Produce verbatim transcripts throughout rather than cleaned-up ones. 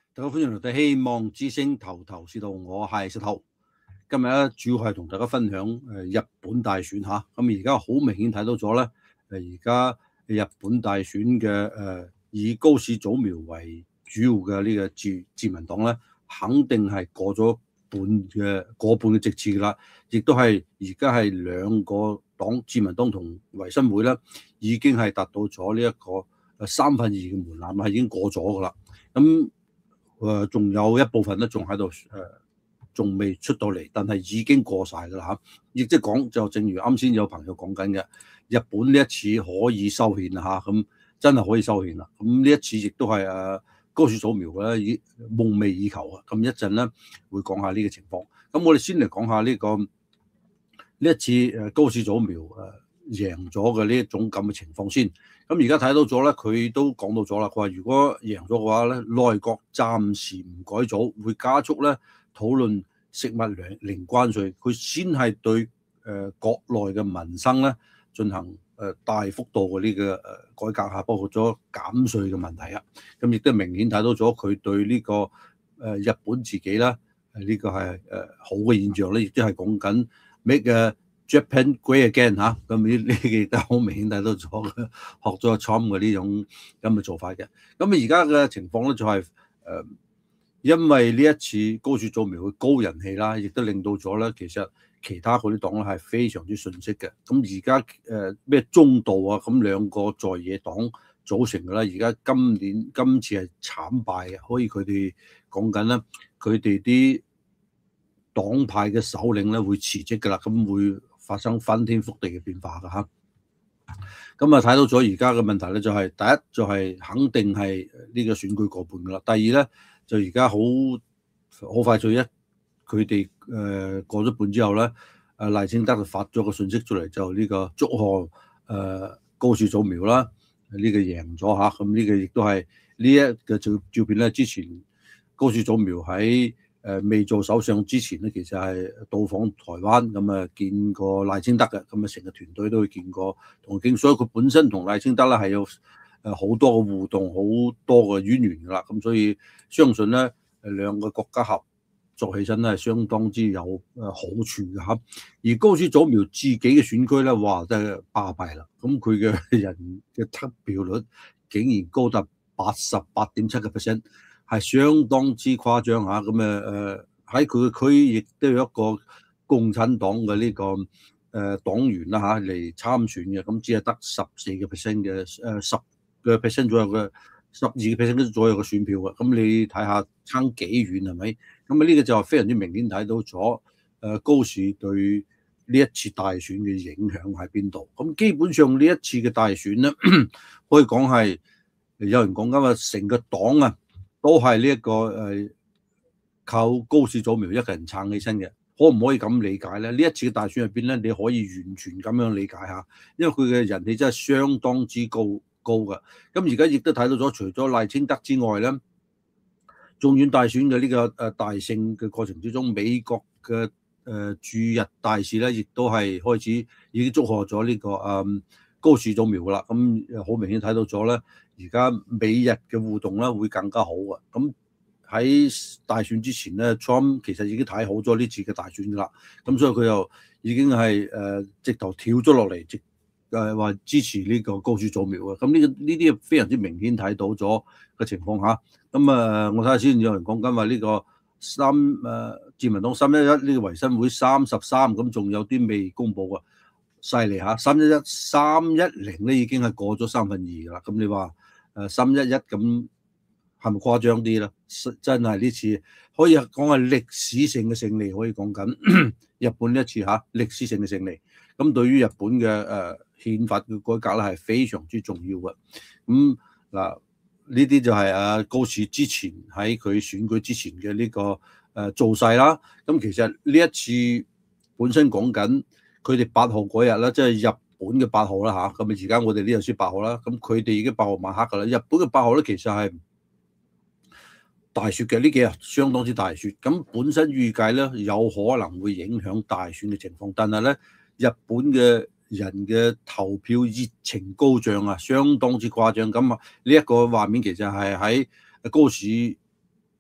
大家歡迎嚟到希望之星頭頭是道，我係石頭。今日咧主要係同大家分享誒日本大選嚇。咁而家好明顯睇到咗咧，誒而家日本大選嘅誒、呃、以高市早苗為主要嘅呢個自自民黨咧，肯定係過咗半嘅過半嘅席次㗎啦。亦都係而家係兩個黨，自民黨同維新會咧，已經係達到咗呢一個誒三分二嘅門檻，係已經過咗㗎啦。咁誒仲有一部分咧，仲喺度誒，仲未出到嚟，但係已經過晒㗎啦嚇。亦即係講，就正如啱先有朋友講緊嘅，日本呢一次可以修憲啦嚇，咁真係可以修憲啦。咁呢一次亦都係誒高市早苗咧，已夢寐以求啊。咁一陣咧會講下呢個情況。咁我哋先嚟講下呢個呢一次誒高市早苗誒贏咗嘅呢一種咁嘅情況先。咁而家睇到咗咧，佢都講到咗啦。佢話如果贏咗嘅話咧，內閣暫時唔改組，會加速咧討論食物零零關稅。佢先係對誒、呃、國內嘅民生咧進行誒、呃、大幅度嘅呢個誒改革嚇，包括咗減稅嘅問題啊。咁亦都明顯睇到咗佢對呢、這個誒、呃、日本自己啦，誒、這、呢個係誒、呃、好嘅現象咧，亦都係講緊 make 嘅。Japan great again 嚇，咁呢呢亦都好明顯睇到咗，學咗 Trump 嘅呢種咁嘅做法嘅。咁而家嘅情況咧就係、是、誒、呃，因為呢一次高市早苗嘅高人氣啦，亦都令到咗咧，其實其他嗰啲黨咧係非常之遜色嘅。咁而家誒咩中道啊，咁兩個在野黨組成嘅啦，而家今年今次係慘敗嘅，可以佢哋講緊咧，佢哋啲黨派嘅首領咧會辭職㗎啦，咁會發生翻天覆地嘅變化㗎嚇。咁啊睇到咗而家嘅問題咧，就係第一就係肯定係呢個選舉過半㗎啦。第二咧就而家好好快脆一佢哋誒過咗半之後咧，誒賴清德就發咗個訊息出嚟，就呢個祝賀誒高市早苗啦，呢個贏咗嚇。咁呢個亦都係呢一個照照片咧，之前高市早苗喺誒未做首相之前咧，其實係到訪台灣，咁啊見過賴清德嘅，咁啊成個團隊都去見過同佢傾，所以佢本身同賴清德咧係有誒好多嘅互動，好多嘅淵源㗎啦。咁所以相信咧誒兩個國家合作起身咧係相當之有誒好處嘅嚇。而高市早苗自己嘅選區咧，哇真係巴閉啦！咁佢嘅人嘅得票率竟然高達八十八點七個 percent。係相當之誇張嚇，咁誒誒喺佢嘅區亦都有一個共產黨嘅呢、這個誒、呃、黨員啦嚇嚟參選嘅，咁只係得十四個 percent 嘅誒十個 percent 左右嘅十二個 percent 左右嘅選票嘅，咁你睇下差幾遠係咪？咁啊呢個就係非常之明顯睇到咗誒高市對呢一次大選嘅影響喺邊度？咁基本上呢一次嘅大選咧，可以講係有人講緊話成個黨啊〜都係呢一個誒靠高市早苗一個人撐起身嘅，可唔可以咁理解咧？呢一次嘅大選入邊咧，你可以完全咁樣理解下，因為佢嘅人氣真係相當之高高㗎。咁而家亦都睇到咗，除咗賴清德之外咧，眾院大選嘅呢個誒大勝嘅過程之中，美國嘅誒駐日大使咧，亦都係開始已經祝賀咗呢個誒高市早苗啦。咁好明顯睇到咗咧。而家美日嘅互動咧會更加好啊！咁喺大選之前咧 ，Trump 其實已經睇好咗呢次嘅大選噶啦，咁所以佢又已經係誒、呃、直頭跳咗落嚟，直誒話支持呢個高市早苗啊！咁呢個呢啲非常之明顯睇到咗嘅情況下，咁啊我睇下先，有人講緊話呢個三誒、呃、自民黨三一一呢個維新會三十三，咁仲有啲未公佈啊，犀利嚇！三一一三一零咧已經係過咗三分二噶啦，咁你話？誒三一一咁係咪誇張啲咧？真係呢次可以講係歷史性嘅勝利，可以講緊日本呢一次嚇歷史性嘅勝利。咁對於日本嘅誒憲法嘅改革咧係非常之重要嘅。咁嗱呢啲就係阿高市之前喺佢選舉之前嘅呢個誒造勢啦。咁其實呢一次本身講緊佢哋八號嗰日咧，即係入本嘅八號啦嚇，咁啊而家我哋呢度先八號啦，咁佢哋已經八號晚黑㗎啦。日本嘅八號咧，其實係大雪嘅，呢幾日相當之大雪。咁本身預計咧有可能會影響大選嘅情況，但係咧日本嘅人嘅投票熱情高漲啊，相當之誇張。咁啊呢一個畫面其實係喺高市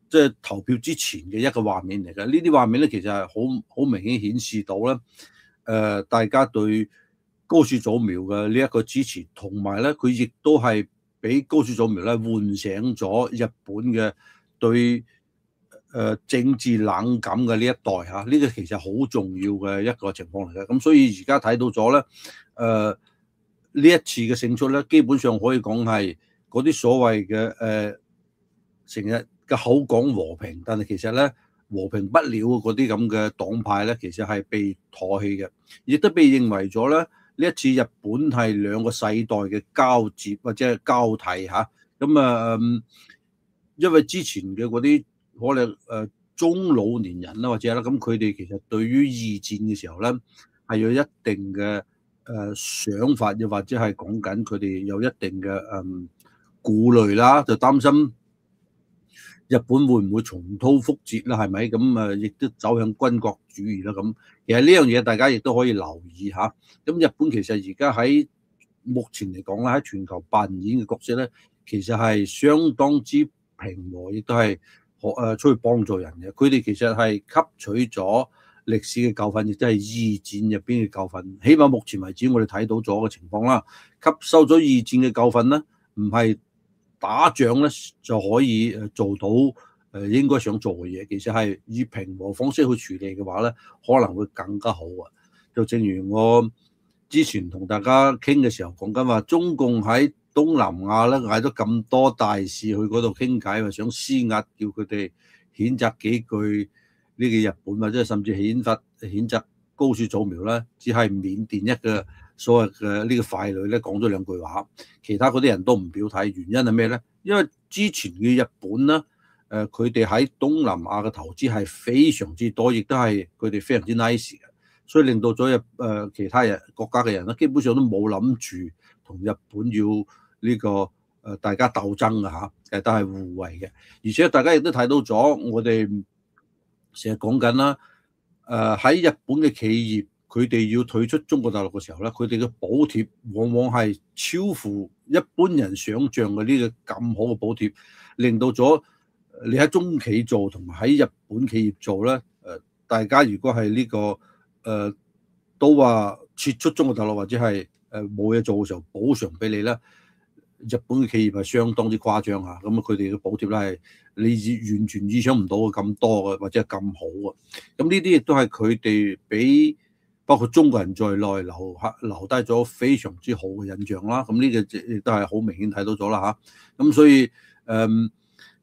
即係投票之前嘅一個畫面嚟嘅。呢啲畫面咧，其實係好好明顯顯示到咧，誒、呃、大家對高市早苗嘅呢一個支持，同埋咧佢亦都係俾高市早苗咧喚醒咗日本嘅對誒、呃、政治冷感嘅呢一代嚇。呢、這個其實好重要嘅一個情況嚟嘅。咁所以而家睇到咗咧，誒、呃、呢一次嘅勝出咧，基本上可以講係嗰啲所謂嘅誒成日嘅口講和平，但係其實咧和平不了嗰啲咁嘅黨派咧，其實係被唾棄嘅，亦都被認為咗咧呢一次日本係兩個世代嘅交接或者係交替嚇。咁啊、嗯，因為之前嘅嗰啲可能誒中老年人啦，或者啦，咁佢哋其實對於二戰嘅時候咧係有一定嘅誒想法，又或者係講緊佢哋有一定嘅誒顧慮啦，就擔心日本會唔會重蹈覆轍啦？係咪咁啊？亦都走向軍國主義啦。咁其實呢樣嘢大家亦都可以留意下。咁日本其實而家喺目前嚟講咧，喺全球扮演嘅角色咧，其實係相當之平和，亦都係學誒出去幫助人嘅。佢哋其實係吸取咗歷史嘅教訓，亦都係二戰入邊嘅教訓。起碼目前為止，我哋睇到咗嘅情況啦，吸收咗二戰嘅教訓咧，唔係打仗咧就可以誒做到誒應該想做嘅嘢，其實係以平和方式去處理嘅話咧，可能會更加好啊！就正如我之前同大家傾嘅時候講緊話，中共喺東南亞咧嗌咗咁多大使去嗰度傾偈，話想施壓叫佢哋譴責幾句呢個日本，或者甚至譴責譴責高市早苗咧，只係緬甸一個所謂嘅呢個傀儡咧講咗兩句話，其他嗰啲人都唔表態，原因係咩咧？因為之前嘅日本咧，誒佢哋喺東南亞嘅投資係非常之多，亦都係佢哋非常之 nice 嘅，所以令到咗日誒其他人國家嘅人咧，基本上都冇諗住同日本要呢個誒大家鬥爭嘅嚇，誒都係互惠嘅，而且大家亦都睇到咗，我哋成日講緊啦，誒喺日本嘅企業。佢哋要退出中國大陸嘅時候咧，佢哋嘅補貼往往係超乎一般人想像嘅呢個咁好嘅補貼，令到咗你喺中企做同埋喺日本企業做咧，誒大家如果係呢、這個誒、呃、都話撤出中國大陸或者係誒冇嘢做嘅時候補償俾你咧，日本嘅企業係相當之誇張嚇，咁佢哋嘅補貼咧係你完全意想唔到咁多嘅，或者係咁好啊，咁呢啲亦都係佢哋俾包括中國人在內留下留低咗非常之好嘅印象啦，咁呢個亦都係好明顯睇到咗啦嚇。咁所以誒呢、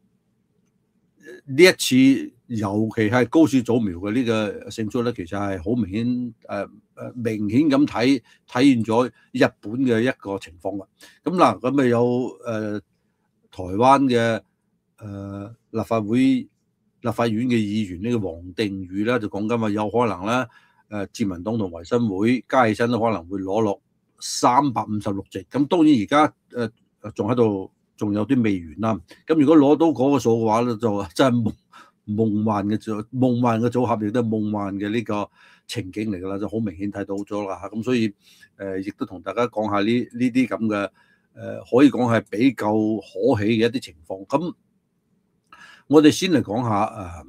嗯、一次尤其係高市早苗嘅呢個勝出咧，其實係好明顯誒誒、呃、明顯咁睇體現咗日本嘅一個情況啦。咁嗱，咁咪有誒、呃、台灣嘅誒、呃、立法會立法院嘅議員呢個黃定宇咧，就講緊話有可能咧。誒自民黨同維新會加起身都可能會攞落三百五十六席，咁當然而家誒仲喺度，仲有啲未完啦。咁如果攞到嗰個數嘅話咧，就真係夢夢幻嘅組夢幻嘅組合，亦都係夢幻嘅呢個情景嚟㗎啦，就好明顯睇到咗啦嚇。咁所以誒，亦都同大家講下呢呢啲咁嘅誒，可以講係比較可喜嘅一啲情況。咁我哋先嚟講下誒。呃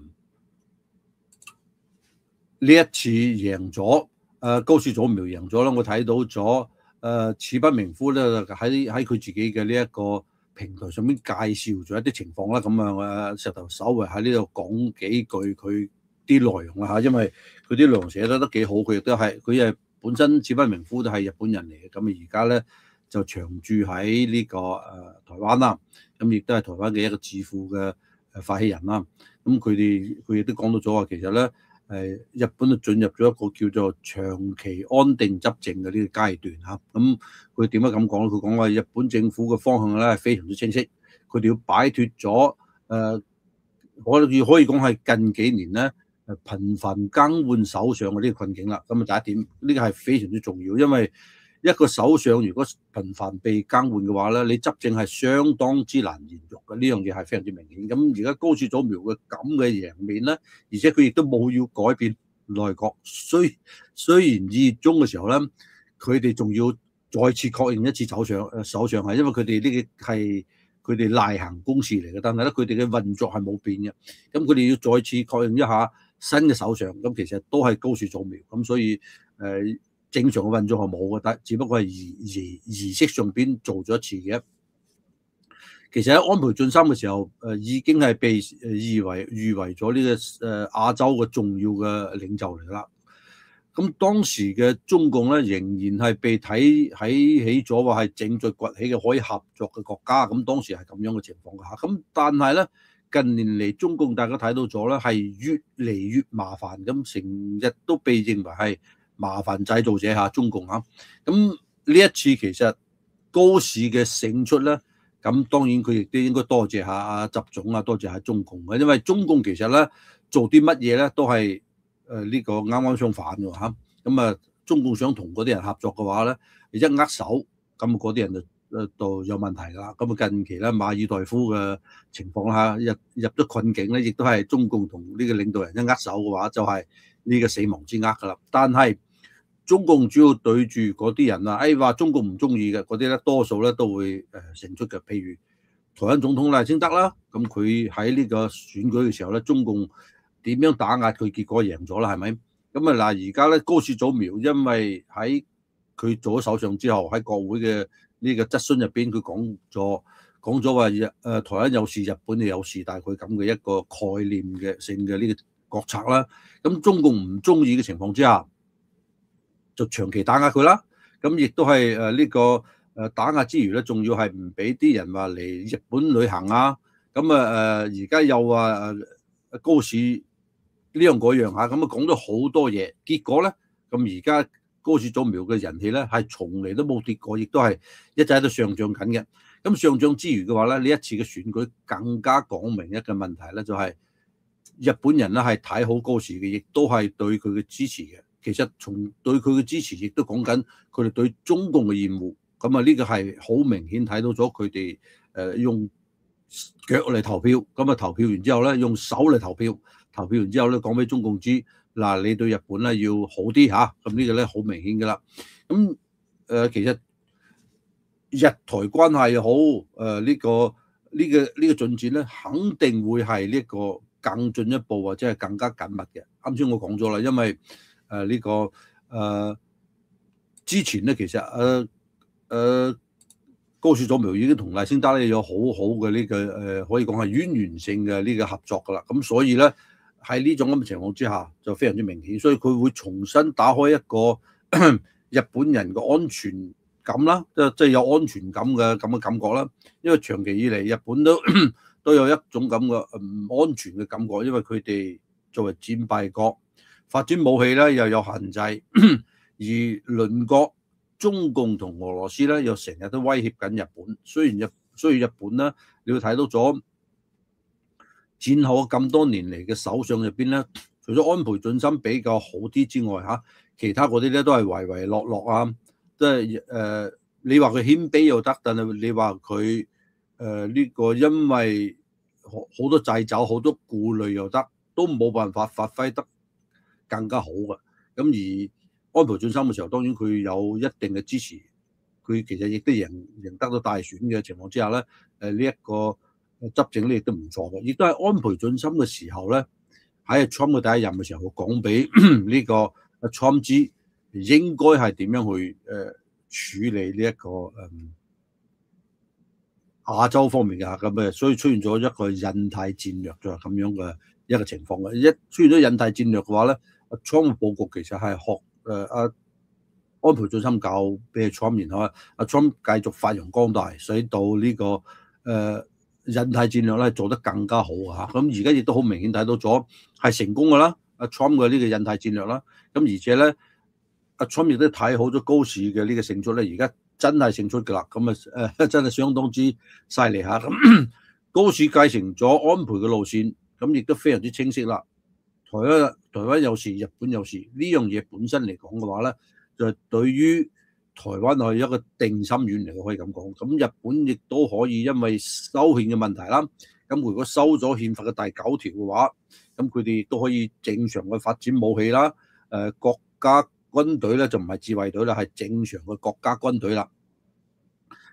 呢一次贏咗，誒高市早苗贏咗啦，我睇到咗誒矢不明夫咧喺喺佢自己嘅呢一個平台上面介紹咗一啲情況啦，咁啊誒石頭稍微喺呢度講幾句佢啲內容啦嚇，因為佢啲內容寫得都幾好，佢亦都係佢係本身矢不明夫都係日本人嚟嘅，咁啊而家咧就長住喺呢個誒台灣啦，咁亦都係台灣嘅一個智庫嘅誒發起人啦，咁佢哋佢亦都講到咗話其實咧。誒日本就進入咗一個叫做長期安定執政嘅呢個階段嚇，咁佢點解咁講咧？佢講話日本政府嘅方向咧係非常之清晰，佢哋要擺脱咗誒，我哋可以講係近幾年咧誒頻繁更換首相嘅呢個困境啦。咁啊第一點，呢個係非常之重要，因為一個首相如果頻繁被更換嘅話咧，你執政係相當之難延續嘅，呢樣嘢係非常之明顯。咁而家高市早苗嘅咁嘅贏面咧，而且佢亦都冇要改變內閣，雖雖然二月中嘅時候咧，佢哋仲要再次確認一次首相誒首相係，因為佢哋呢個係佢哋例行公事嚟嘅，但係咧佢哋嘅運作係冇變嘅。咁佢哋要再次確認一下新嘅首相，咁其實都係高市早苗，咁所以誒、呃、正常嘅運作係冇嘅，但只不過係儀儀儀式上邊做咗一次嘅。其實喺安倍晉三嘅時候，誒已經係被誒譽為譽為咗呢個誒亞洲嘅重要嘅領袖嚟啦。咁當時嘅中共咧，仍然係被睇睇起咗話係正在崛起嘅可以合作嘅國家。咁當時係咁樣嘅情況㗎。咁但係咧，近年嚟中共大家睇到咗咧，係越嚟越麻煩，咁成日都被認為係麻煩製造者嚇中共嚇。咁呢一次其實高市嘅勝出咧。咁當然佢亦都應該多謝下阿習總啊，多謝下中共嘅，因為中共其實咧做啲乜嘢咧都係誒呢個啱啱相反嘅嚇。咁啊，中共想同嗰啲人合作嘅話咧，一握手咁嗰啲人就誒就有問題㗎啦。咁啊近期咧馬爾代夫嘅情況啦，入入咗困境咧，亦都係中共同呢個領導人一握手嘅話，就係呢個死亡之握㗎啦。但係中共主要對住嗰啲人啊，誒話中共唔中意嘅嗰啲咧，多數咧都會誒勝出嘅。譬如台灣總統賴清德啦，咁佢喺呢個選舉嘅時候咧，中共點樣打壓佢，結果贏咗啦，係咪？咁啊嗱，而家咧高市早苗，因為喺佢做咗首相之後，喺國會嘅呢個質詢入邊，佢講咗講咗話誒台灣有事，日本就有事，大概咁嘅一個概念嘅性嘅呢個國策啦。咁中共唔中意嘅情況之下，就長期打壓佢啦，咁亦都係誒呢個誒打壓之餘咧，仲要係唔俾啲人話嚟日本旅行啊，咁啊誒而家又話誒高市呢樣嗰樣嚇，咁啊講咗好多嘢，結果咧咁而家高市早苗嘅人氣咧係從嚟都冇跌過，亦都係一直喺度上漲緊嘅。咁上漲之餘嘅話咧，呢一次嘅選舉更加講明一個問題咧，就係日本人咧係睇好高市嘅，亦都係對佢嘅支持嘅。其實從對佢嘅支持，亦都講緊佢哋對中共嘅厭惡。咁啊，呢個係好明顯睇到咗佢哋誒用腳嚟投票，咁啊投票完之後咧，用手嚟投票，投票完之後咧講俾中共知，嗱你對日本咧要好啲嚇。咁呢個咧好明顯㗎啦。咁誒其實日台關係又好，誒呢個呢個呢個進展咧，肯定會係呢個更進一步或者係更加緊密嘅。啱先我講咗啦，因為誒呢、呃這個誒、呃、之前咧，其實誒誒、呃呃、高市早苗已經同賴清德咧有好好嘅呢個誒、呃，可以講係淵源性嘅呢個合作噶啦。咁所以咧喺呢種咁嘅情況之下，就非常之明顯。所以佢會重新打開一個日本人嘅安全感啦，即係即係有安全感嘅咁嘅感覺啦。因為長期以嚟日本都都有一種咁嘅唔安全嘅感覺，因為佢哋作為戰敗國，發展武器咧又有限制，而鄰國中共同俄羅斯咧又成日都威脅緊日本。雖然日雖然日本咧，你會睇到咗戰後咁多年嚟嘅首相入邊咧，除咗安倍晉三比較好啲之外，嚇其他嗰啲咧都係唯唯諾諾啊，即係誒你話佢謙卑又得，但係你話佢誒呢個因為好多掣肘、好多顧慮又得，都冇辦法發揮得更加好嘅。咁而安倍晉三嘅時候，當然佢有一定嘅支持，佢其實亦都贏贏得到大選嘅情況之下咧，誒呢一個執政咧亦都唔錯嘅，亦都係安倍晉三嘅時候咧，喺 Trump 嘅第一任嘅時候講俾呢個阿 Trump 知應該係點樣去誒處理呢、這、一個誒、嗯、亞洲方面嘅咁誒，所以出現咗一個印太戰略就係咁樣嘅一個情況嘅。一出現咗印太戰略嘅話咧，阿 Trump 嘅佈局其實係學誒阿、呃、安倍晉三教俾阿 Trump，然後阿 Trump 繼續發揚光大，使到呢、這個誒。呃印太戰略咧做得更加好啊！咁而家亦都好明顯睇到咗係成功㗎啦，阿 Trump 嘅呢個印太戰略啦。咁而且咧，阿 Trump 亦都睇好咗高市嘅呢個勝出咧，而家真係勝出㗎啦。咁啊誒，真係相當之犀利嚇。咁高市繼承咗安倍嘅路線，咁亦都非常之清晰啦。台灣台灣有事，日本有事，呢樣嘢本身嚟講嘅話咧，就係對於台灣係一個定心丸嚟嘅，可以咁講。咁日本亦都可以因為修憲嘅問題啦，咁如果收咗憲法嘅第九條嘅話，咁佢哋亦都可以正常嘅發展武器啦。誒，國家軍隊咧就唔係自衛隊啦，係正常嘅國家軍隊啦。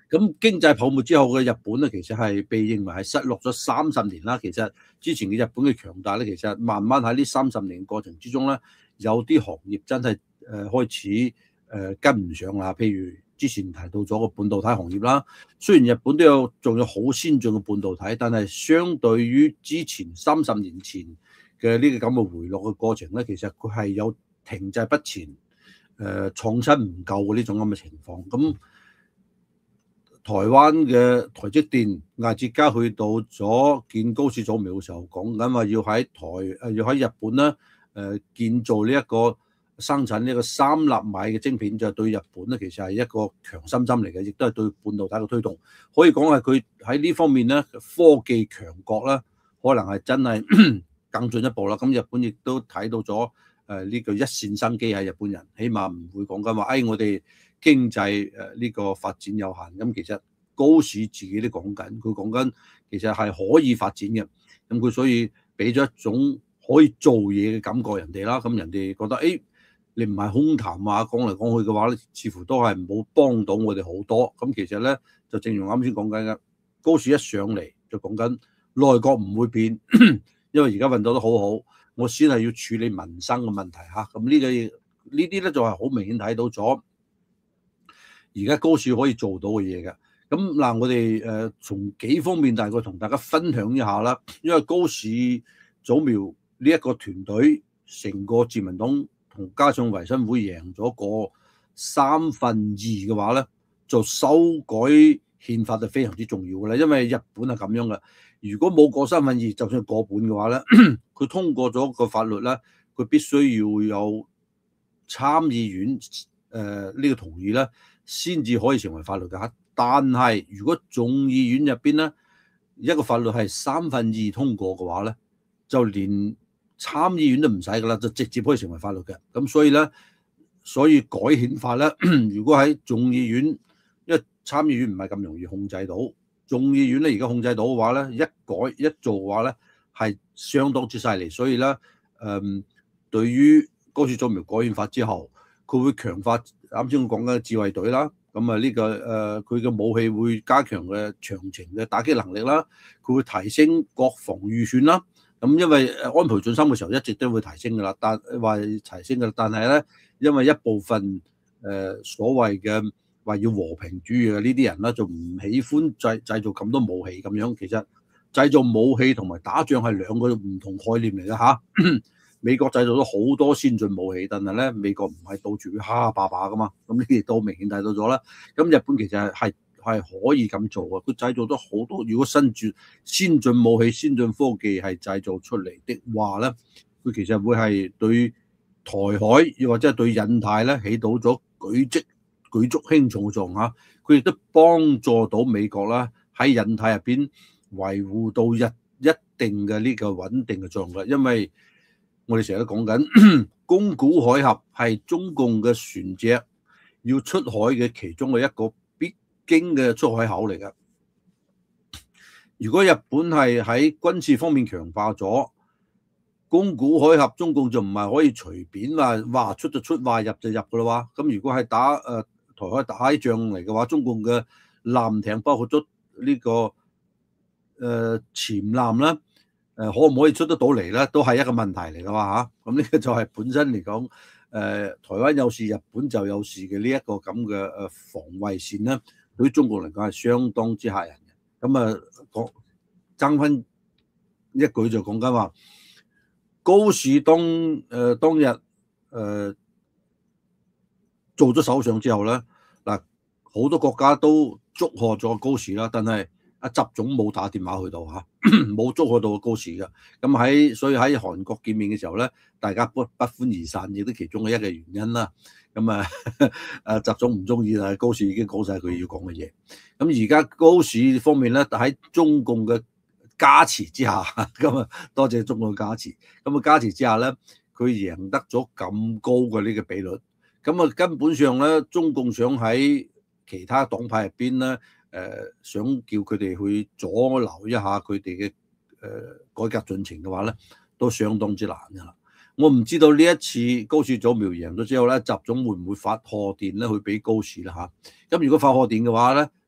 咁經濟泡沫之後嘅日本咧，其實係被認為係失落咗三十年啦。其實之前嘅日本嘅強大咧，其實慢慢喺呢三十年過程之中咧，有啲行業真係誒、呃、開始誒、呃、跟唔上啦。譬如之前提到咗個半導體行業啦，雖然日本都有仲有好先進嘅半導體，但係相對於之前三十年前嘅呢個咁嘅回落嘅過程咧，其實佢係有停滯不前、誒、呃、創新唔夠嘅呢種咁嘅情況。咁台灣嘅台積電、艾捷嘉去到咗建高市早苗嘅時候，講緊話要喺台誒要喺日本咧誒、呃、建造呢一個生產呢一個三納米嘅晶片，就對日本咧其實係一個強心針嚟嘅，亦都係對半導體嘅推動。可以講係佢喺呢方面咧科技強國啦，可能係真係更進一步啦。咁日本亦都睇到咗誒呢個一線生機喺日本人，起碼唔會講緊話誒我哋經濟誒呢個發展有限。咁其實高市自己都講緊，佢講緊其實係可以發展嘅。咁佢所以俾咗一種可以做嘢嘅感覺人哋啦。咁人哋覺得誒你唔係空談話講嚟講去嘅話咧，似乎都係冇幫到我哋好多。咁其實咧就正如啱先講緊嘅，高市一上嚟就講緊內閣唔會變，因為而家運作得好好，我先係要處理民生嘅問題嚇。咁呢個呢啲咧就係好明顯睇到咗而家高市可以做到嘅嘢嘅。咁嗱，我哋誒從幾方面大概同大家分享一下啦。因為高市早苗呢一個團隊，成個自民黨同加上維新會贏咗個三分二嘅話咧，就修改憲法就非常之重要嘅啦。因為日本係咁樣嘅，如果冇過三分二，就算過半嘅話咧，佢通過咗個法律咧，佢必須要有參議院誒呢、呃這個同意咧，先至可以成為法律嘅。但係如果眾議院入邊咧一個法律係三分二通過嘅話咧，就連參議院都唔使噶啦，就直接可以成為法律嘅。咁所以咧，所以改憲法咧，如果喺眾議院，因為參議院唔係咁容易控制到，眾議院咧而家控制到嘅話咧，一改一做嘅話咧係相當之犀利。所以咧，誒、嗯，對於高市早苗改憲法之後，佢會強化啱先我講緊嘅自衛隊啦。咁啊呢個誒佢嘅武器會加強嘅長程嘅打擊能力啦，佢會提升國防預算啦。咁因為安倍晉三嘅時候一直都會提升噶啦，但話提升噶啦，但係咧因為一部分誒、呃、所謂嘅話要和平主義嘅呢啲人咧，就唔喜歡製製造咁多武器咁樣。其實製造武器同埋打仗係兩個唔同概念嚟嘅嚇。美國製造咗好多先進武器，但係咧美國唔係到處去蝦蝦霸霸噶嘛，咁呢啲都明顯睇到咗啦。咁日本其實係係可以咁做嘅，佢製造咗好多。如果新住先進武器、先進科技係製造出嚟的話咧，佢其實會係對台海又或者係對印太咧起到咗舉足舉足輕重嘅作用嚇。佢亦都幫助到美國啦喺印太入邊維護到一一定嘅呢個穩定嘅作用啦，因為我哋成日都講緊，宮古海峽係中共嘅船隻要出海嘅其中嘅一個必經嘅出海口嚟㗎。如果日本係喺軍事方面強化咗，宮古海峽中共就唔係可以隨便話話出就出，話入就入㗎啦喎。咁如果係打誒、呃、台海打仗嚟嘅話，中共嘅艦艇包括咗呢、這個誒、呃、潛艦啦。誒可唔可以出得到嚟咧？都係一個問題嚟㗎嘛嚇。咁呢個就係本身嚟講，誒、呃、台灣有事，日本就有事嘅呢一個咁嘅誒防衛線咧，對於中國嚟講係相當之嚇人嘅。咁啊講爭分一句就講緊話，高市當誒、呃、當日誒、呃、做咗首相之後咧，嗱好多國家都祝賀咗高市啦，但係阿習總冇打電話去到嚇。冇祝賀到高市嘅，咁喺所以喺韓國見面嘅時候咧，大家不不歡而散，亦都其中嘅一個原因啦。咁啊，誒習總唔中意啦，高市已經講晒佢要講嘅嘢。咁而家高市方面咧，喺中共嘅加持之下，咁啊多謝中共嘅加持。咁啊加持之下咧，佢贏得咗咁高嘅呢個比率。咁啊根本上咧，中共想喺其他黨派入邊咧。誒、呃、想叫佢哋去阻撓一下佢哋嘅誒改革進程嘅話咧，都相當之難㗎啦。我唔知道呢一次高市早苗贏咗之後咧，習總會唔會發賀電咧去俾高市啦嚇？咁如果發賀電嘅話咧，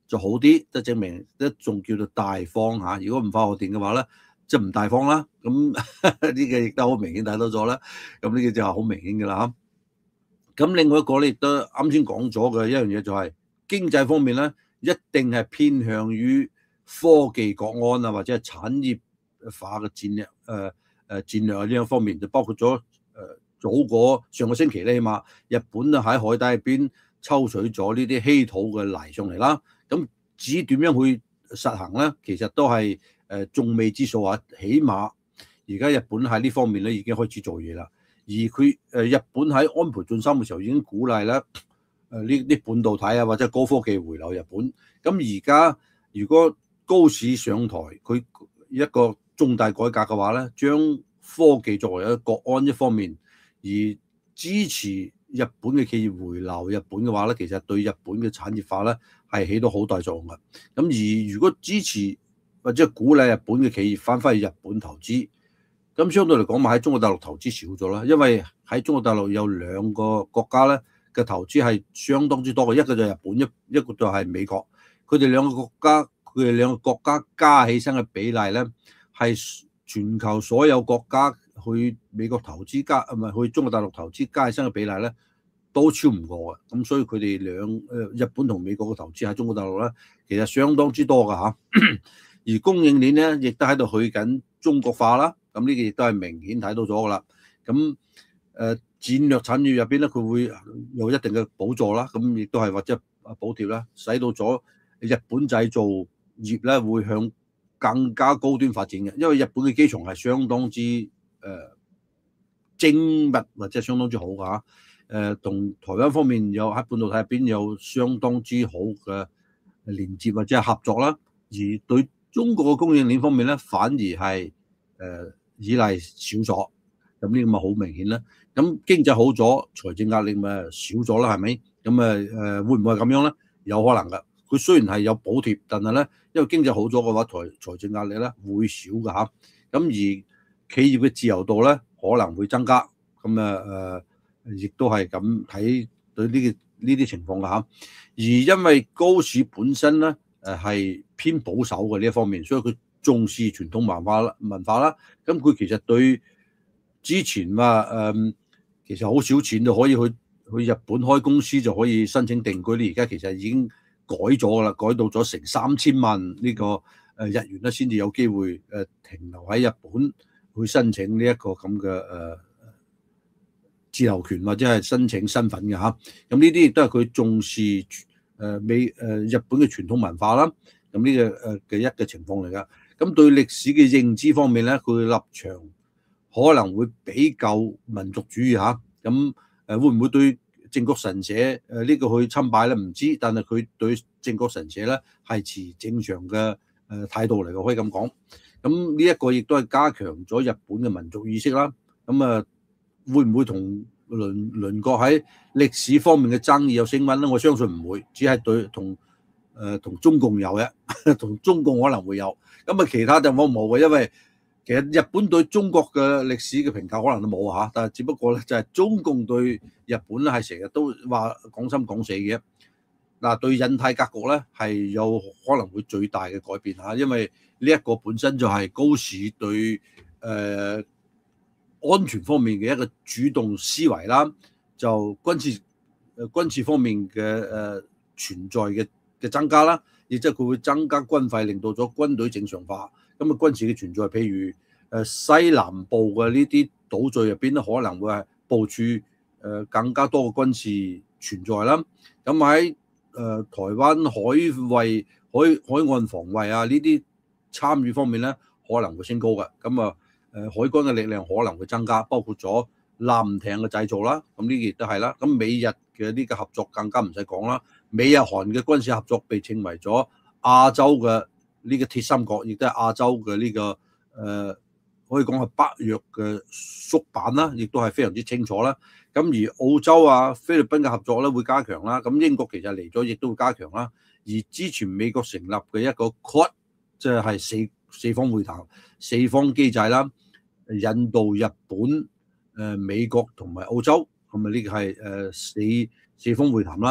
就好啲，即係證明一仲叫做大方嚇。如果唔發賀電嘅話咧，即係唔大方啦。咁呢個亦都好明顯睇到咗啦。咁呢個就係好明顯嘅啦嚇。咁另外一個咧，亦都啱先講咗嘅一樣嘢就係經濟方面咧，一定係偏向於科技國安啊，或者係產業化嘅戰略誒誒、呃呃、戰略啊呢一方面，就包括咗誒、呃、早嗰上個星期咧，起碼日本啊喺海底入邊抽取咗呢啲稀土嘅泥上嚟啦。咁至於點樣去實行咧，其實都係誒仲未知數啊。起碼而家日本喺呢方面咧已經開始做嘢啦。而佢誒日本喺安倍晉三嘅時候已經鼓勵咧誒呢啲半導體啊或者高科技回流日本。咁而家如果高市上台，佢一個重大改革嘅話咧，將科技作為一個國安一方面，而支持日本嘅企業回流日本嘅話咧，其實對日本嘅產業化咧係起到好大作用嘅。咁而如果支持或者鼓勵日本嘅企業翻返去日本投資，咁相對嚟講，咪喺中國大陸投資少咗啦。因為喺中國大陸有兩個國家咧嘅投資係相當之多嘅，一個就係日本，一一個就係美國。佢哋兩個國家，佢哋兩個國家加起身嘅比例咧，係全球所有國家去美國投資加，唔係去中國大陸投資加起身嘅比例咧，都超唔過嘅。咁所以佢哋兩誒日本同美國嘅投資喺中國大陸咧，其實相當之多㗎嚇。而供應鏈咧，亦都喺度去緊中國化啦。咁呢個亦都係明顯睇到咗㗎啦。咁誒、呃、戰略產業入邊咧，佢會有一定嘅補助啦。咁亦都係或者補貼啦，使到咗日本製造業咧會向更加高端發展嘅。因為日本嘅機床係相當之誒、呃、精密或者相當之好㗎嚇。誒、呃、同台灣方面有喺半導體入邊有相當之好嘅連接或者係合作啦。而對中國嘅供應鏈方面咧，反而係誒、呃依賴少咗，咁呢個咪好明顯啦。咁經濟好咗，財政壓力咪少咗啦，係咪？咁誒誒會唔會係咁樣咧？有可能㗎。佢雖然係有補貼，但係咧，因為經濟好咗嘅話，財財政壓力咧會少㗎嚇。咁而企業嘅自由度咧可能會增加。咁誒誒，亦都係咁睇對呢個呢啲情況㗎嚇。而因為高市本身咧誒係偏保守嘅呢一方面，所以佢重視傳統文化啦，文化啦，咁佢其實對之前話誒、嗯，其實好少錢就可以去去日本開公司就可以申請定居咧。而家其實已經改咗噶啦，改到咗成三千萬呢個誒日元咧，先至有機會誒停留喺日本去申請呢一個咁嘅誒自由權或者係申請身份嘅嚇。咁呢啲亦都係佢重視誒美誒日本嘅傳統文化啦。咁呢個誒嘅一嘅情況嚟㗎。咁對歷史嘅認知方面咧，佢立場可能會比較民族主義嚇。咁誒會唔會對靖國神社誒呢個去侵拜咧？唔知，但係佢對靖國神社咧係持正常嘅誒態度嚟嘅，可以咁講。咁呢一個亦都係加強咗日本嘅民族意識啦。咁啊，會唔會同鄰鄰國喺歷史方面嘅爭議有升溫咧？我相信唔會，只係對同。誒同、呃、中共有嘅，同中共可能會有，咁啊其他地方冇嘅，因為其實日本對中國嘅歷史嘅評價可能都冇嚇，但係只不過咧就係、是、中共對日本咧係成日都話講三講四嘅。嗱、啊、對印太格局咧係有可能會最大嘅改變嚇，因為呢一個本身就係高市對誒、呃、安全方面嘅一個主動思維啦，就軍事誒、呃、軍事方面嘅誒、呃、存在嘅。嘅增加啦，亦即係佢會增加軍費，令到咗軍隊正常化。咁啊，軍事嘅存在，譬如誒西南部嘅呢啲島嶼入邊咧，可能會係部署誒更加多嘅軍事存在啦。咁喺誒台灣海衛海海岸防衛啊呢啲參與方面咧，可能會升高嘅。咁啊誒海軍嘅力量可能會增加，包括咗艦艇嘅製造啦。咁呢啲亦都係啦。咁美日嘅呢個合作更加唔使講啦。美日韓嘅軍事合作被稱為咗亞洲嘅呢個鐵三角，亦都係亞洲嘅呢、這個誒、呃、可以講係北約嘅縮版啦，亦都係非常之清楚啦。咁而澳洲啊、菲律賓嘅合作咧會加強啦。咁英國其實嚟咗，亦都會加強啦。而之前美國成立嘅一個 Quad， 即係四四方會談、四方機制啦，印度、日本、誒、呃、美國同埋澳洲，咁啊呢個係誒四四方會談啦。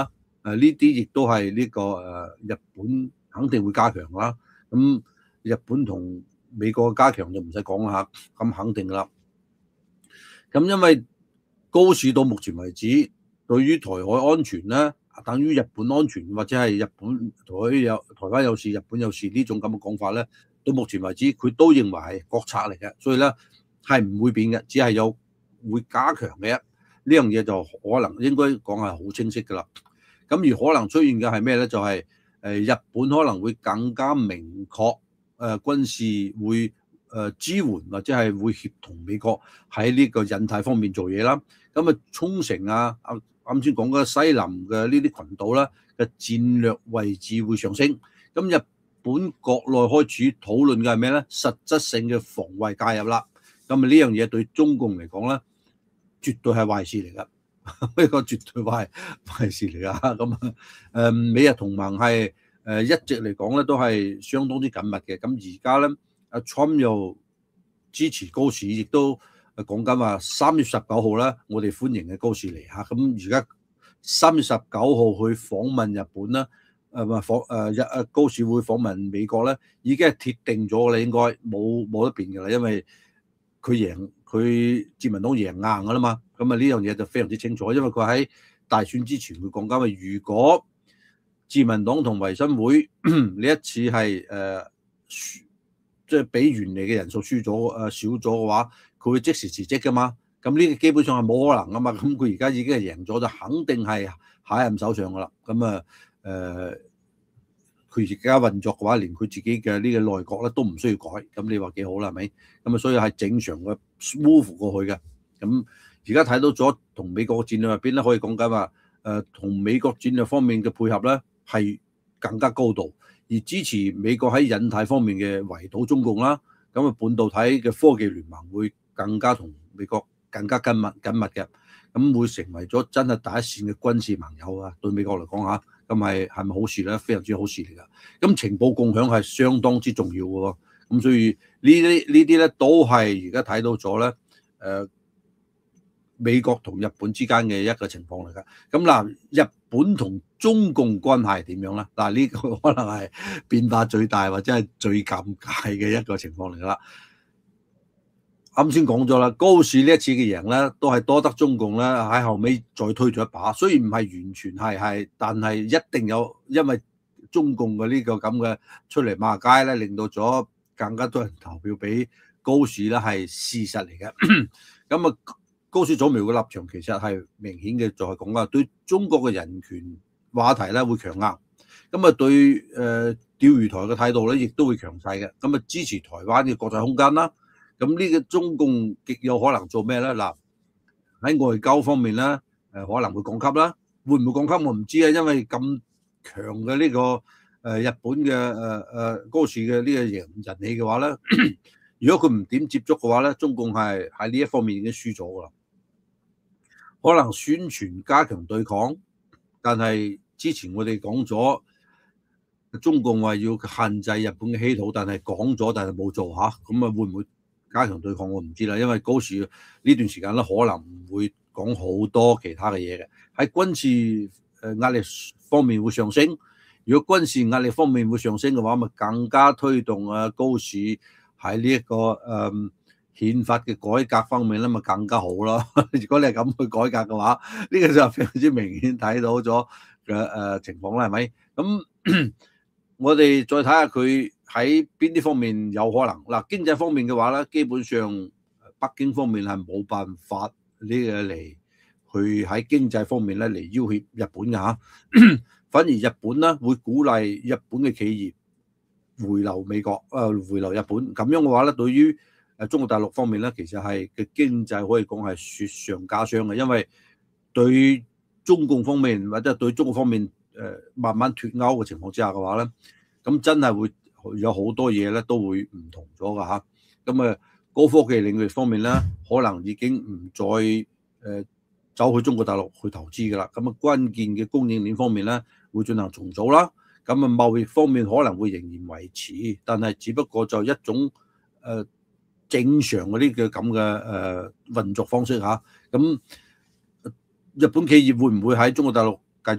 呢啲亦都係呢個誒日本肯定會加強啦。咁日本同美國嘅加強就唔使講啦嚇，咁肯定啦。咁因為高市到目前為止，對於台海安全咧，等於日本安全或者係日本台有台灣有事、日本有事呢種咁嘅講法咧，到目前為止佢都認為係國策嚟嘅，所以咧係唔會變嘅，只係有會加強嘅。呢樣嘢就可能應該講係好清晰㗎啦。咁而可能出現嘅係咩咧？就係、是、誒日本可能會更加明確誒、呃、軍事會誒、呃、支援或者係會協同美國喺呢個印太方面做嘢啦。咁啊沖繩啊，啱啱先講嘅西南嘅呢啲群島啦嘅戰略位置會上升。咁日本國內開始討論嘅係咩咧？實質性嘅防衛介入啦。咁啊呢樣嘢對中共嚟講咧，絕對係壞事嚟㗎。呢個絕對壞壞事嚟㗎。咁啊誒美日同盟係誒一直嚟講咧都係相當之緊密嘅。咁而家咧阿 Trump 又支持高市，亦都講緊話三月十九號咧，我哋歡迎嘅高市嚟嚇。咁而家三月十九號去訪問日本啦，誒唔係訪誒日誒高市會訪問美國咧，已經係鐵定咗啦，應該冇冇得變㗎啦，因為佢贏佢自民黨贏硬㗎啦嘛。咁啊呢樣嘢就非常之清楚，因為佢喺大選之前會講緊話，如果自民黨同維新會呢一次係誒即係比原嚟嘅人數輸咗誒少咗嘅話，佢會即時辭職㗎嘛。咁呢個基本上係冇可能㗎嘛。咁佢而家已經係贏咗，就肯定係下一任首相㗎啦。咁啊誒，佢而家運作嘅話，連佢自己嘅呢個內閣咧都唔需要改。咁你話幾好啦，係咪？咁啊，所以係正常嘅 move 過去嘅。咁而家睇到咗同美國嘅戰略入邊咧，可以講緊話誒，同美國戰略方面嘅配合咧係更加高度，而支持美國喺印太方面嘅圍堵中共啦。咁啊，半導體嘅科技聯盟會更加同美國更加緊密緊密嘅，咁會成為咗真係第一線嘅軍事盟友啊！對美國嚟講嚇，咁係係咪好事咧？非常之好事嚟㗎。咁情報共享係相當之重要嘅喎。咁所以呢啲呢啲咧都係而家睇到咗咧，誒、呃、美國同日本之間嘅一個情況嚟㗎。咁嗱，日本同中共關係點樣咧？嗱，呢個可能係變化最大或者係最尷尬嘅一個情況嚟㗎啦。啱先講咗啦，高市呢一次嘅贏咧，都係多得中共咧喺後尾再推咗一把。雖然唔係完全係係，但係一定有，因為中共嘅呢個咁嘅出嚟罵街咧，令到咗更加多人投票俾高市咧，係事實嚟嘅。咁啊，高市早苗嘅立場其實係明顯嘅，就係講啊，對中國嘅人權話題咧會強硬。咁啊，對誒、呃、釣魚台嘅態度咧，亦都會強勢嘅。咁啊，支持台灣嘅國際空間啦。咁呢個中共極有可能做咩咧？嗱，喺外交方面咧，誒可能會降級啦。會唔會降級我唔知啊，因為咁強嘅呢個誒日本嘅誒誒高市嘅呢個人人氣嘅話咧，如果佢唔點接觸嘅話咧，中共係喺呢一方面已經輸咗㗎啦。可能宣傳加強對抗，但係之前我哋講咗，中共話要限制日本嘅稀土，但係講咗但係冇做嚇，咁啊會唔會加強對抗我唔知啦，因為高市呢段時間咧可能唔會講好多其他嘅嘢嘅，喺軍事誒壓力方面會上升。如果軍事壓力方面會上升嘅話，咪更加推動啊高市喺呢一個誒、嗯、憲法嘅改革方面咧，咪更加好咯。如果你係咁去改革嘅話，呢、這個就非常之明顯睇到咗嘅誒情況啦，係咪？咁我哋再睇下佢喺邊啲方面有可能嗱，經濟方面嘅話咧，基本上北京方面係冇辦法呢個嚟去喺經濟方面咧嚟要挾日本嘅嚇，反而日本咧會鼓勵日本嘅企業回流美國，誒、呃、回流日本，咁樣嘅話咧，對於誒中國大陸方面咧，其實係嘅經濟可以講係雪上加霜嘅，因為對中共方面或者對中國方面。誒慢慢脫鈎嘅情況之下嘅話咧，咁真係會有好多嘢咧都會唔同咗㗎嚇。咁啊高科技領域方面咧，可能已經唔再誒、呃、走去中國大陸去投資㗎啦。咁啊關鍵嘅供應鏈方面咧會進行重組啦。咁啊貿易方面可能會仍然維持，但係只不過就一種誒、呃、正常嗰啲嘅咁嘅誒運作方式嚇。咁日本企業會唔會喺中國大陸繼續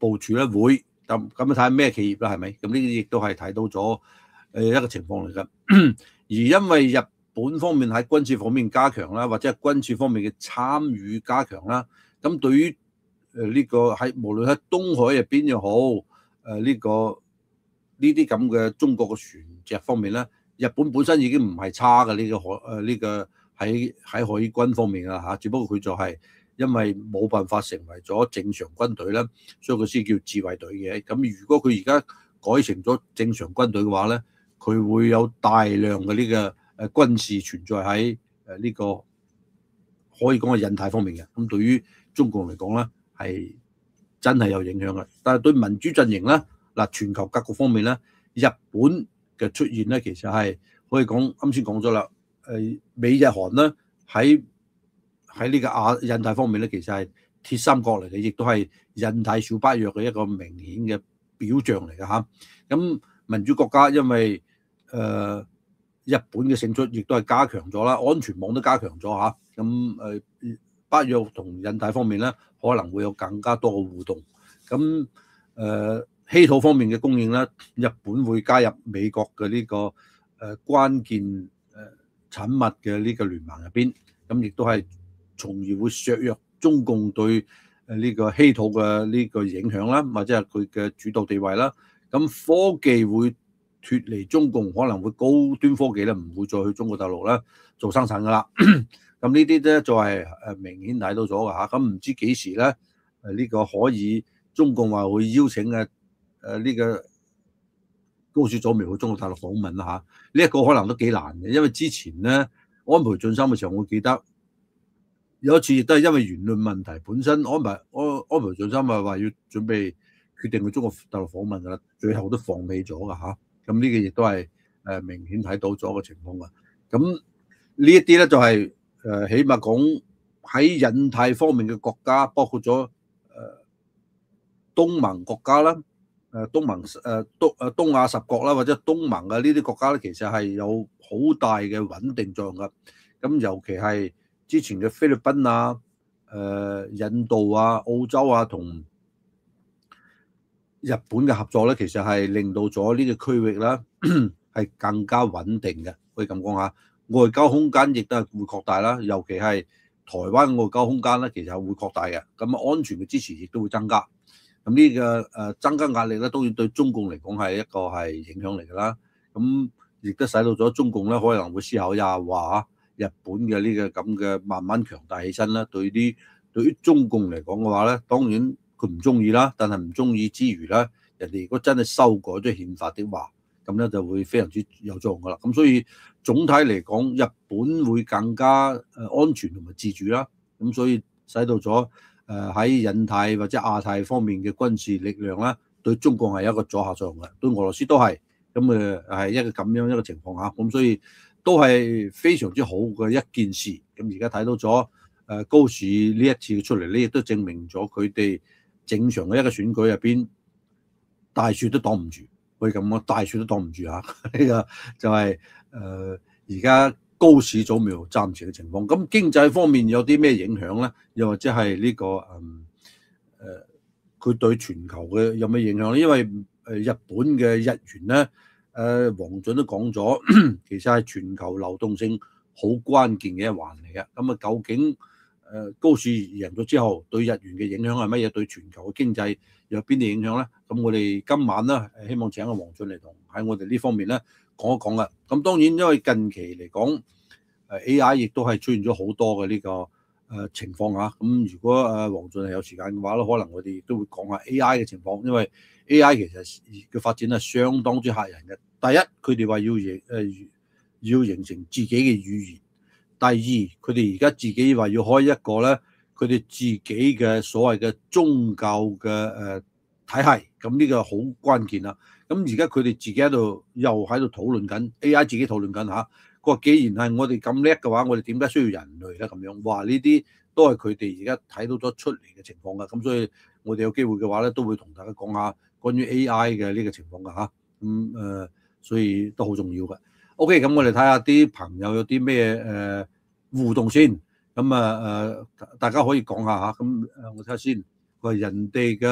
部署咧會咁咁睇下咩企業啦，係咪？咁呢啲亦都係睇到咗誒一個情況嚟㗎。而因為日本方面喺軍事方面加強啦，或者係軍事方面嘅參與加強啦，咁對於誒呢個喺無論喺東海入邊又好，誒、這、呢個呢啲咁嘅中國嘅船隻方面咧，日本本身已經唔係差嘅呢、這個海誒呢個喺喺海軍方面啦嚇，只不過佢就係因為冇辦法成為咗正常軍隊啦，所以佢先叫自衛隊嘅。咁如果佢而家改成咗正常軍隊嘅話咧，佢會有大量嘅呢個誒軍事存在喺誒呢個可以講係印太方面嘅。咁對於中國嚟講咧，係真係有影響嘅。但係對民主陣營咧，嗱全球格局方面咧，日本嘅出現咧，其實係可以講啱先講咗啦。誒美日韓咧喺喺呢個亞印太方面咧，其實係鐵三角嚟嘅，亦都係印太小北約嘅一個明顯嘅表象嚟嘅嚇。咁民主國家因為誒、呃、日本嘅勝出，亦都係加強咗啦，安全網都加強咗嚇。咁誒北約同印太方面咧，可能會有更加多嘅互動。咁誒稀土方面嘅供應咧，日本會加入美國嘅呢、這個誒、呃、關鍵誒產物嘅呢個聯盟入邊，咁亦都係從而會削弱中共對誒呢個稀土嘅呢個影響啦，或者係佢嘅主導地位啦。咁科技會脫離中共，可能會高端科技咧唔會再去中國大陸咧做生產噶啦。咁呢啲咧就係誒明顯睇到咗㗎嚇。咁唔知幾時咧誒呢個可以中共話會邀請嘅誒呢個高市早苗去中國大陸訪問啦嚇。呢一個可能都幾難嘅，因為之前咧安倍晉三嘅時候，我記得有一次亦都係因為言論問題，本身安倍安安倍晉三咪話要準備決定去中國大陸訪問㗎啦，最後都放棄咗㗎嚇。咁呢個亦都係誒明顯睇到咗個情況㗎。咁呢一啲咧就係誒起碼講喺印太方面嘅國家，包括咗誒東盟國家啦。誒東盟誒東誒東亞十國啦，或者東盟嘅呢啲國家咧，其實係有好大嘅穩定作用㗎。咁尤其係之前嘅菲律賓啊、誒、呃、印度啊、澳洲啊同日本嘅合作咧，其實係令到咗呢個區域啦係更加穩定嘅，可以咁講下。外交空間亦都係會擴大啦，尤其係台灣外交空間咧，其實係會擴大嘅。咁啊，安全嘅支持亦都會增加。咁呢個誒增加壓力咧，當然對中共嚟講係一個係影響嚟㗎啦。咁亦都使到咗中共咧，可能會思考一下話日本嘅呢個咁嘅慢慢強大起身啦。對啲對於中共嚟講嘅話咧，當然佢唔中意啦，但係唔中意之餘咧，人哋如果真係修改咗憲法的話，咁咧就會非常之有作用㗎啦。咁所以總體嚟講，日本會更加誒安全同埋自主啦。咁所以使到咗誒喺印太或者亞太方面嘅軍事力量咧，對中共係一個阻嚇作用嘅，對俄羅斯都係。咁誒係一個咁樣一個情況下，咁所以都係非常之好嘅一件事。咁而家睇到咗誒高市呢一次出嚟咧，亦都證明咗佢哋正常嘅一個選舉入邊，大雪都擋唔住。可以咁講，大雪都擋唔住嚇。呢個就係誒而家高市早苗暫時嘅情況。咁經濟方面有啲咩影響咧？又或者係呢、這個誒誒佢對全球嘅有咩影響咧？因為誒日本嘅日元咧，誒黃俊都講咗，其實係全球流動性好關鍵嘅一環嚟嘅。咁啊，究竟誒高市贏咗之後，對日元嘅影響係乜嘢？對全球嘅經濟有邊啲影響咧？咁我哋今晚咧，希望請阿黃俊嚟同喺我哋呢方面咧講一講啦。咁當然因為近期嚟講，誒 A I 亦都係出現咗好多嘅呢個誒情況嚇。咁如果誒黃俊係有時間嘅話咧，可能我哋亦都會講下 A I 嘅情況，因為 A I 其實嘅發展係相當之嚇人嘅。第一，佢哋話要形誒要形成自己嘅語言；第二，佢哋而家自己話要開一個咧，佢哋自己嘅所謂嘅宗教嘅誒體系。咁呢個好關鍵啦。咁而家佢哋自己喺度又喺度討論緊 A I， 自己討論緊嚇。佢話既然係我哋咁叻嘅話，我哋點解需要人類咧？咁樣話呢啲都係佢哋而家睇到咗出嚟嘅情況㗎。咁所以我哋有機會嘅話咧，都會同大家講下關於 A I 嘅呢個情況㗎嚇。咁誒、呃，所以都好重要嘅。OK，咁我哋睇下啲朋友有啲咩誒互動先。咁啊誒，大家可以講下嚇。咁誒，我睇下先。佢話人哋嘅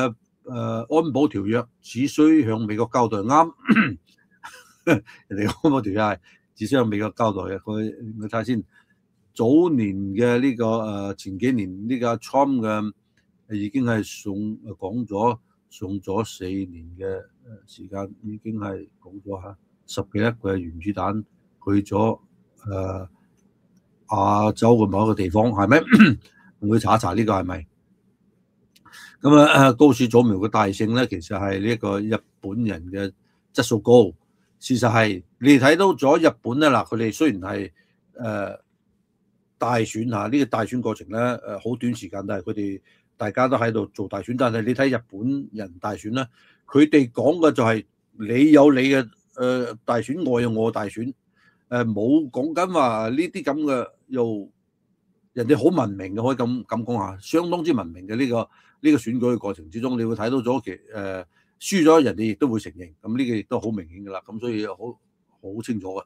誒安保條約只需向美國交代啱，人哋安保條約係只需向美國交代嘅。佢我睇下先，早年嘅呢、這個誒、呃、前幾年呢個 Trump 嘅已經係送講咗送咗四年嘅時間，已經係講咗嚇十幾億個原子彈去咗誒、呃、亞洲嘅某一個地方，係咪？我去查一查呢個係咪？咁啊，高市早苗嘅大勝咧，其實係呢一個日本人嘅質素高。事實係你哋睇到咗日本咧，嗱佢哋雖然係誒、呃、大選嚇，呢、這個大選過程咧誒好短時間，但係佢哋大家都喺度做大選。但係你睇日本人大選咧，佢哋講嘅就係你有你嘅誒、呃、大選，我有我嘅大選，誒冇講緊話呢啲咁嘅又。人哋好文明嘅，可以咁咁講下，相當之文明嘅呢、這個呢、這個選舉嘅過程之中，你會睇到咗其誒輸咗，人哋亦都會承認，咁呢個亦都好明顯㗎啦。咁所以好好清楚嘅。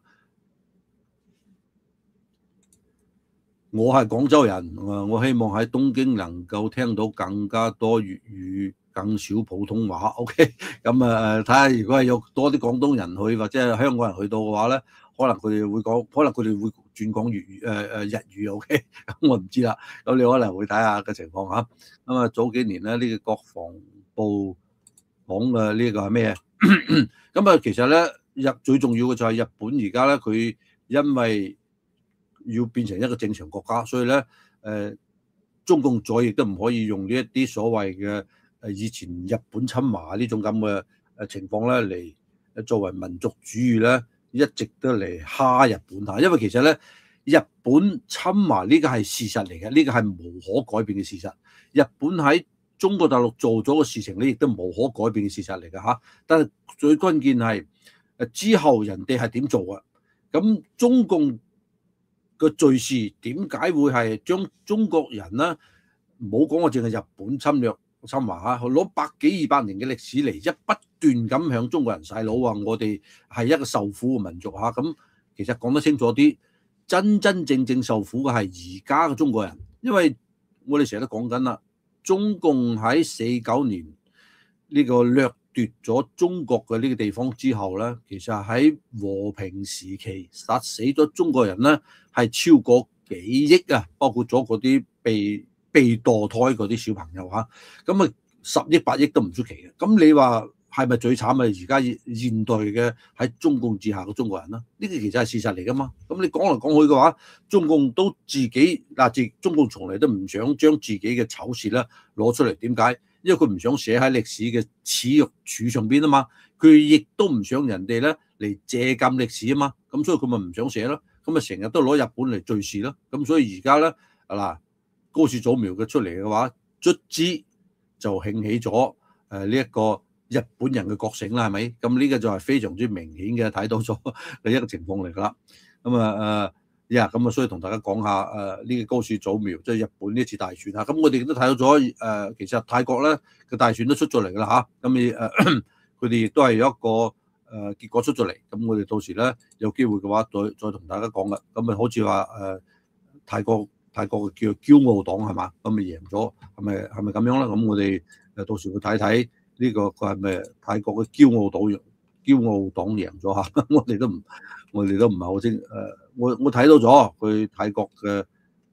我係廣州人，我希望喺東京能夠聽到更加多粵語，更少普通話。OK，咁啊睇下如果係有多啲廣東人去或者係香港人去到嘅話咧，可能佢哋會講，可能佢哋會轉講粵語誒誒、呃、日語。OK，咁我唔知啦。咁你可能會睇下個情況嚇。咁啊早幾年咧，呢、這個國防部講嘅呢個係咩？咁啊其實咧日最重要嘅就係日本而家咧，佢因為要變成一個正常國家，所以咧誒、呃、中共再亦都唔可以用呢一啲所謂嘅誒以前日本侵華呢種咁嘅誒情況咧嚟作為民族主義咧。一直都嚟蝦日本嚇，因為其實咧日本侵華呢個係事實嚟嘅，呢、這個係無可改變嘅事實。日本喺中國大陸做咗嘅事情咧，亦都無可改變嘅事實嚟嘅嚇。但係最關鍵係誒之後人哋係點做啊？咁中共嘅罪事點解會係將中國人咧？唔好講我淨係日本侵略侵華嚇，攞百幾二百年嘅歷史嚟一不斷咁向中國人洗腦話我哋係一個受苦嘅民族嚇。咁其實講得清楚啲，真真正正受苦嘅係而家嘅中國人，因為我哋成日都講緊啦，中共喺四九年呢個掠奪咗中國嘅呢個地方之後咧，其實喺和平時期殺死咗中國人咧係超過幾億啊，包括咗嗰啲被被墮胎嗰啲小朋友嚇，咁啊十億八億都唔出奇嘅。咁你話係咪最慘啊？而家現代嘅喺中共治下嘅中國人啦，呢個其實係事實嚟噶嘛。咁你講嚟講去嘅話，中共都自己嗱，自中共從嚟都唔想將自己嘅醜事咧攞出嚟。點解？因為佢唔想寫喺歷史嘅恥辱柱上邊啊嘛。佢亦都唔想人哋咧嚟借鑑歷史啊嘛。咁所以佢咪唔想寫咯。咁啊成日都攞日本嚟敘事咯。咁所以而家咧嗱，高市早苗嘅出嚟嘅話，卒之就興起咗誒呢一個日本人嘅覺醒啦，係咪？咁呢個就係非常之明顯嘅睇到咗嘅一個情況嚟㗎啦。咁啊誒呀，咁啊所以同大家講下誒呢個高市早苗即係日本呢次大選嚇。咁我哋亦都睇到咗誒、呃，其實泰國咧嘅大選都出咗嚟㗎啦嚇。咁你誒佢哋亦都係有一個誒、呃、結果出咗嚟。咁我哋到時咧有機會嘅話，再再同大家講㗎。咁啊好似話誒泰國。泰國叫做驕傲黨係嘛？咁咪贏咗，係咪係咪咁樣咧？咁我哋誒到時會睇睇呢個佢係咪泰國嘅驕傲黨驕傲黨贏咗嚇？我哋都唔我哋都唔係好清誒。我我睇到咗佢泰國嘅，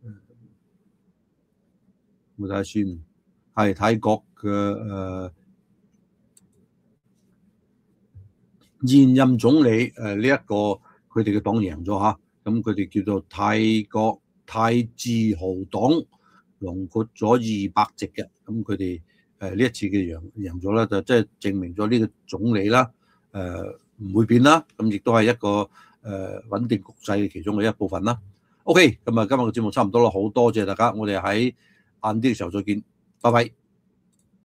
我睇下先，係泰國嘅誒、呃、現任總理誒呢一個佢哋嘅黨贏咗嚇。咁佢哋叫做泰國泰自豪黨，囊括咗二百席嘅，咁佢哋誒呢一次嘅贏贏咗咧，就即係證明咗呢個總理啦，誒、呃、唔會變啦，咁亦都係一個誒、呃、穩定局勢嘅其中嘅一部分啦。OK，咁啊今日嘅節目差唔多啦，好多謝大家，我哋喺晏啲嘅時候再見，拜拜。